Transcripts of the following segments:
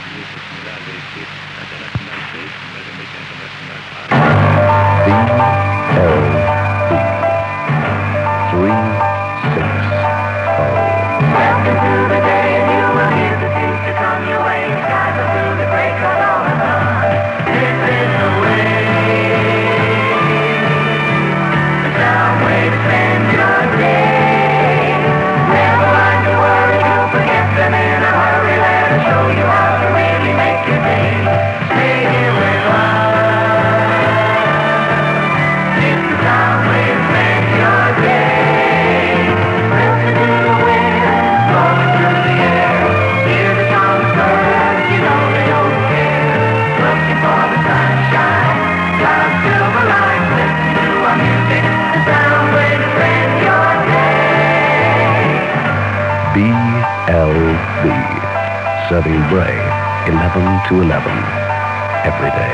Serving Bray, 11 to 11, every day.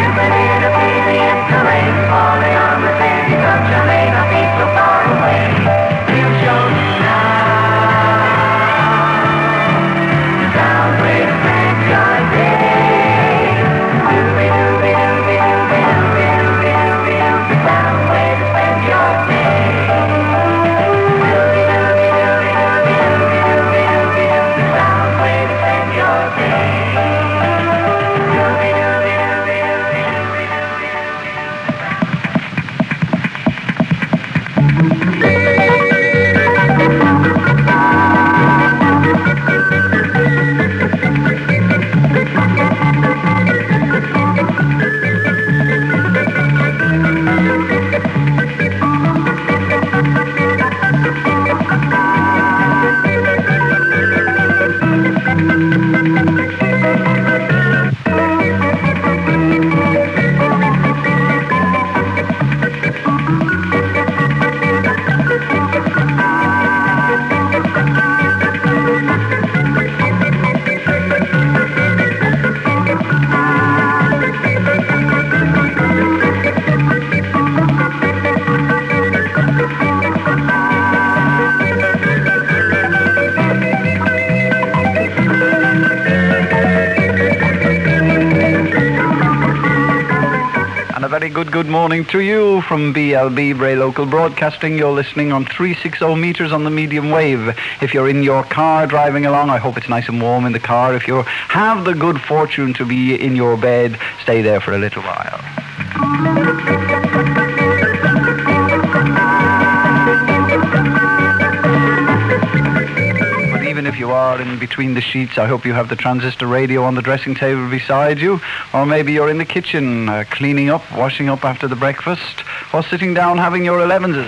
Good morning to you from BLB, Bray Local Broadcasting. You're listening on 360 meters on the medium wave. If you're in your car driving along, I hope it's nice and warm in the car. If you have the good fortune to be in your bed, stay there for a little while. Even if you are in between the sheets, I hope you have the transistor radio on the dressing table beside you, or maybe you're in the kitchen cleaning up, washing up after the breakfast, or sitting down having your 11s.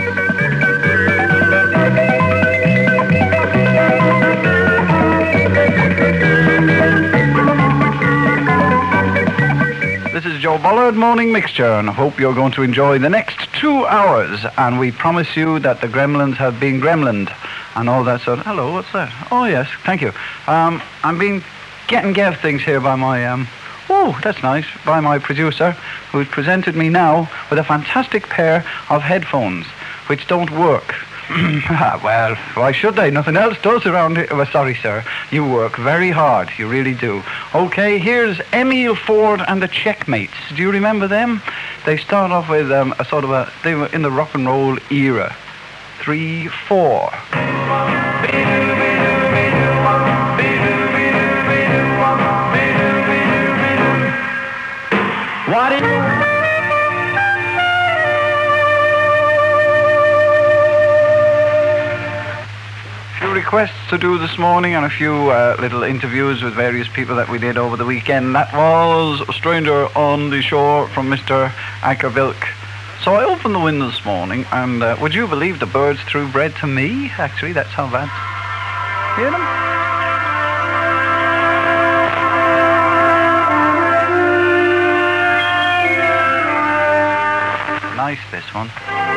This is Joe Bullard, Morning Mixture, and I hope you're going to enjoy the next 2 hours, and we promise you that the gremlins have been gremlined. And all that sort of... Hello, what's that? Oh, yes, thank you. I'm being getting things here by my... Oh, that's nice. By my producer, who's presented me now with a fantastic pair of headphones, which don't work. Well, why should they? Nothing else does around here. Well, sorry, sir. You work very hard. You really do. Okay, here's Emil Ford and the Checkmates. Do you remember them? They start off with a sort of a... They were in the rock and roll era. 3, 4. What is... Few requests to do this morning and a few little interviews with various people that we did over the weekend. That was Stranger on the Shore from Mr. Ackerbilk. So I opened the window this morning, and would you believe the birds threw bread to me? Actually, that's how bad. Hear them? Nice, this one.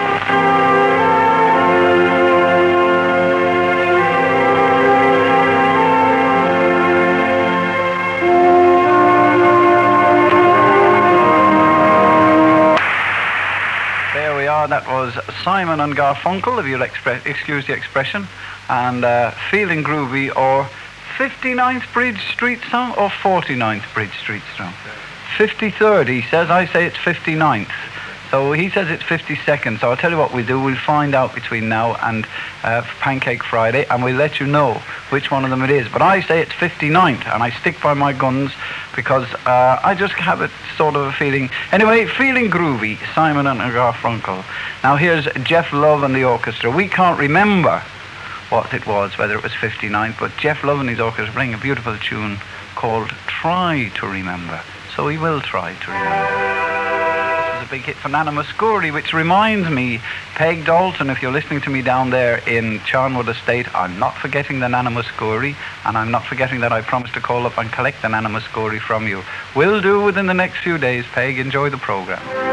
That was Simon and Garfunkel, if you'll excuse the expression, and Feeling Groovy or 59th Bridge Street song or 49th Bridge Street song? 53rd, he says. I say it's 59th. So he says it's 52nd. So I'll tell you what we'll do. We'll find out between now and Pancake Friday, and we'll let you know which one of them it is. But I say it's 59th, and I stick by my guns because I just have a sort of a feeling. Anyway, Feeling Groovy, Simon and Garfunkel. Now here's Jeff Love and the orchestra. We can't remember what it was, whether it was 59th, but Jeff Love and his orchestra playing a beautiful tune called Try to Remember. So we will try to remember. A big hit for Nana Muscuri, which reminds me, Peg Dalton, if you're listening to me down there in Charnwood Estate, I'm not forgetting the Nana Muscuri, and I'm not forgetting that I promised to call up and collect the Nana Muscuri from you. Will do within the next few days, Peg. Enjoy the program.